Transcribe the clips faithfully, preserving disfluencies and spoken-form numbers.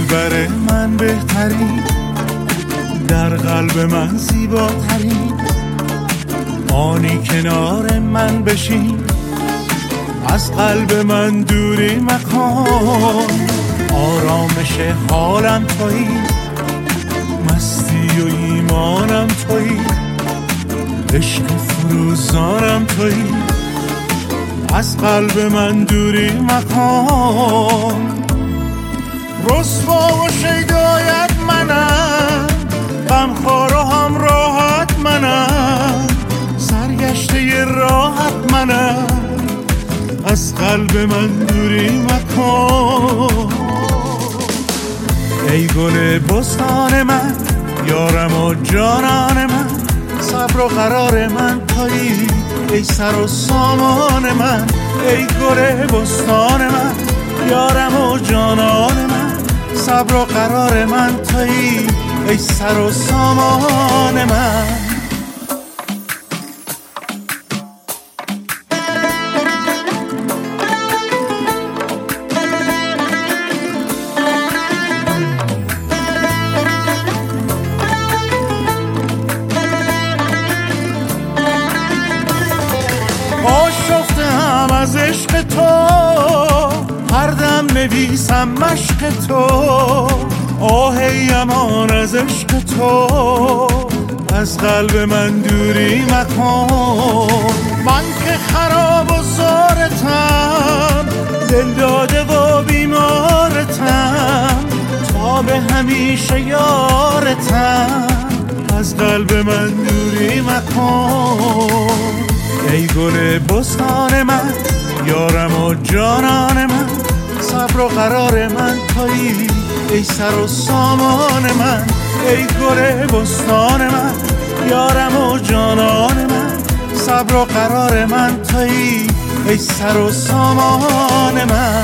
دلبر من بهترین، در قلب من زیباترین، آنی کنار من بشین، از قلب من دوری مکن. آرامش حالم تویی، مستی و ایمانم تویی، عشق فروزانم تویی، از قلب من دوری مکن. رسوا و شیدایت منم، غمخوار و همراحت منم، سرگشته راحت منم، از قلب من دوری مکن. ای گل بستان من، یارم و جانان من، صبر و قرار من تویی، ای سر و سامان من. ای گل بستان من، یارم و جانان من، صبر و قرار من تویی، ای سر و سامان من. آشفتم از عشق تو، هر دم نویسم مشق تو، آهی امان از عشق تو، از قلب من دوری مکن. من که خراب و زارتم، دل داده و بیمارتم، تا به همیشه یارتم، از قلب من دوری مکن. ای گل بستان من، یارم و جانان من، صبر و قرار من تویی، ای سر و سامان من. ای گل بستان من، یارم و جانان من، صبر و قرار من تویی، ای سر و سامان من.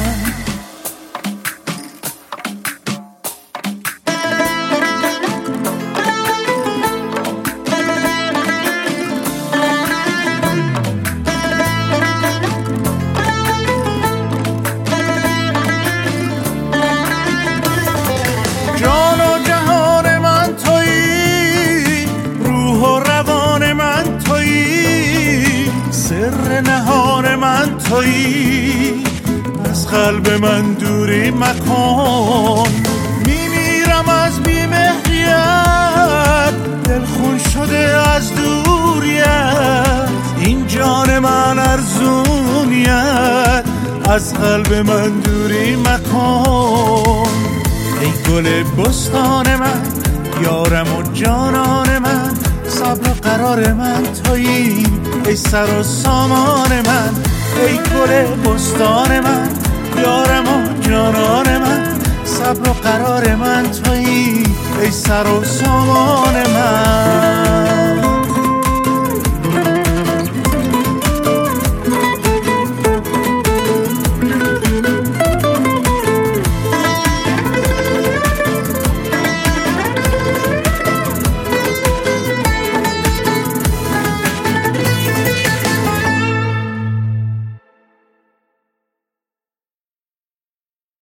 جان و جهان من تویی، روح و روان من تویی، سر نهان من تویی، از قلب من دوری مکن. میمیرم از بی‌مهریت، دل خون شده از دوریت، این جان من ارزونیت، از قلب من دوری مکن. ای گل بستان من، یارم و جانان من، صبر و قرار من تویی، ای سر و سامان من. ای گل بستان من، یارم و جانان من، صبر و قرار من تویی، ای سر و سامان من.